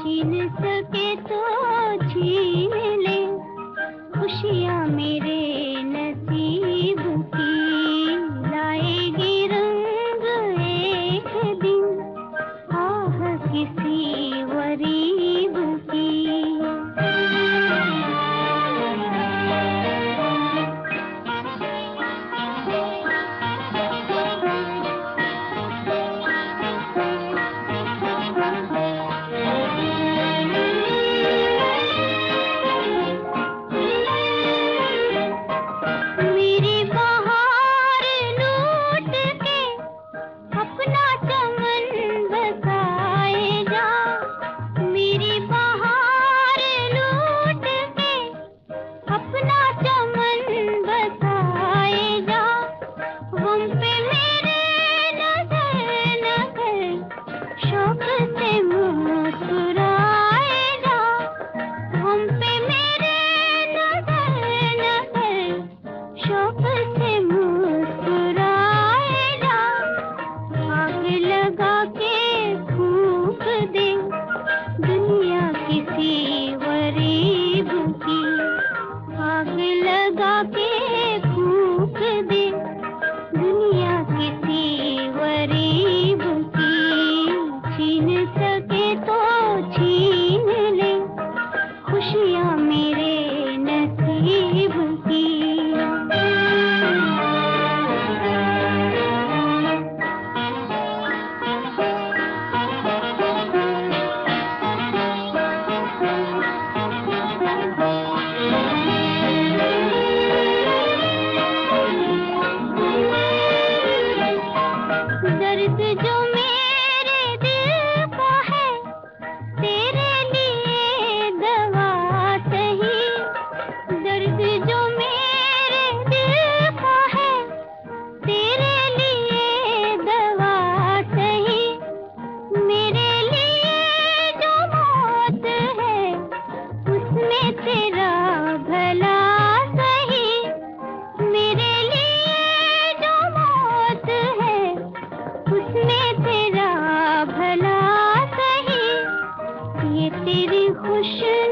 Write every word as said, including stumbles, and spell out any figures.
छीन सके तो छीन ले खुशियाँ मेरे नसीब की। लाएगी रंग एक दिन आह किसी गरीब की। किसी गरीब की आग लगा के फूंक दे दुनिया किसी गरीब की। छीन सके तो छीन ले खुशियाँ मेरे नसीब की। दर्द जो मेरे दिल का है तेरे लिए दवा सही। दर्द जो मेरे दिल का है तेरे लिए दवा सही। मेरे लिए जो मौत है उसमें तेरा भला सही। मेरे लिए जो मौत है उसमें तेरा भला सही। ये तेरी खुश